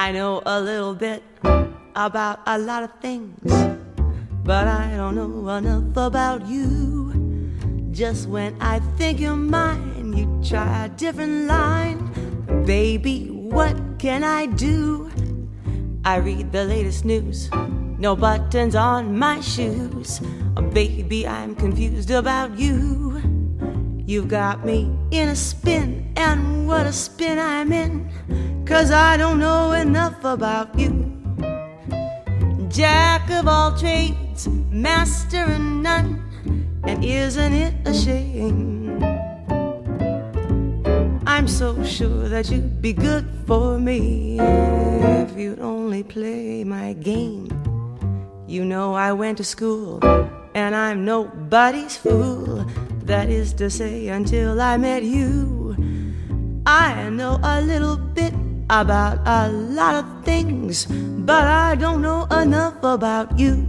I know a little bit about a lot of things, but I don't know enough about you. Just when I think you're mine, you try a different line. Baby, what can I do? I read the latest news, no buttons on my shoes. Baby, I'm confused about you. You've got me in a spin, and what a spin I'm in, 'cause I don't know enough about you. Jack of all trades, master of none, and isn't it a shame? I'm so sure that you'd be good for me if you'd only play my game. You know I went to school, and I'm nobody's fool. That is to say, until I met you. I know a little bit about a lot of things, but I don't know enough about you.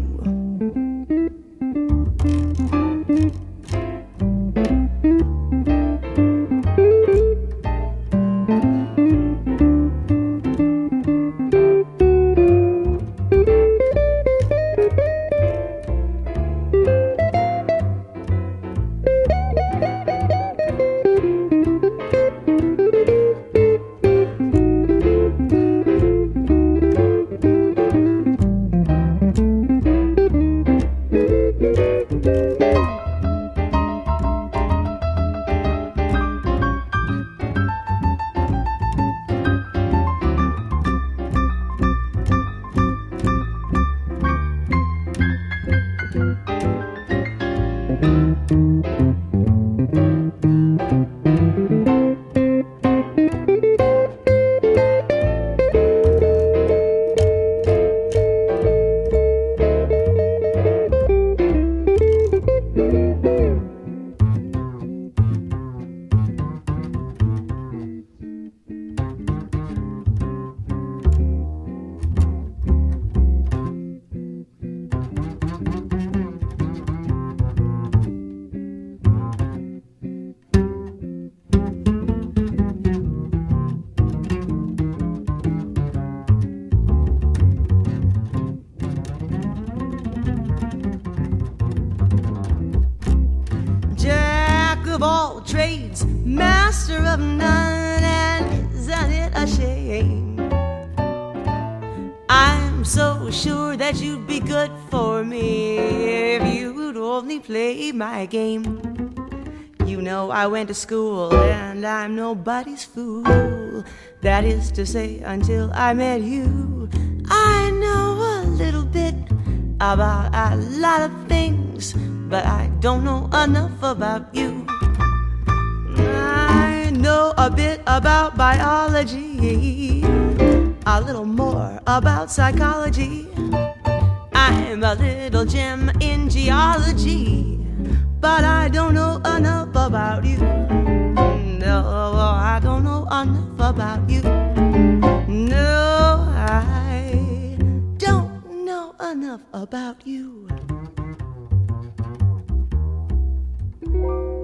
Of all trades, master of none, and isn't it a shame? I'm so sure that you'd be good for me if you'd only play my game. You know I went to school, and I'm nobody's fool. That is to say, until I met you. I know a little bit about a lot of things, but I don't know enough about you. I know a bit about biology, a little more about psychology. I'm a little gem in geology, but I don't know enough about you. No, I don't know enough about you. No, I don't know enough about you.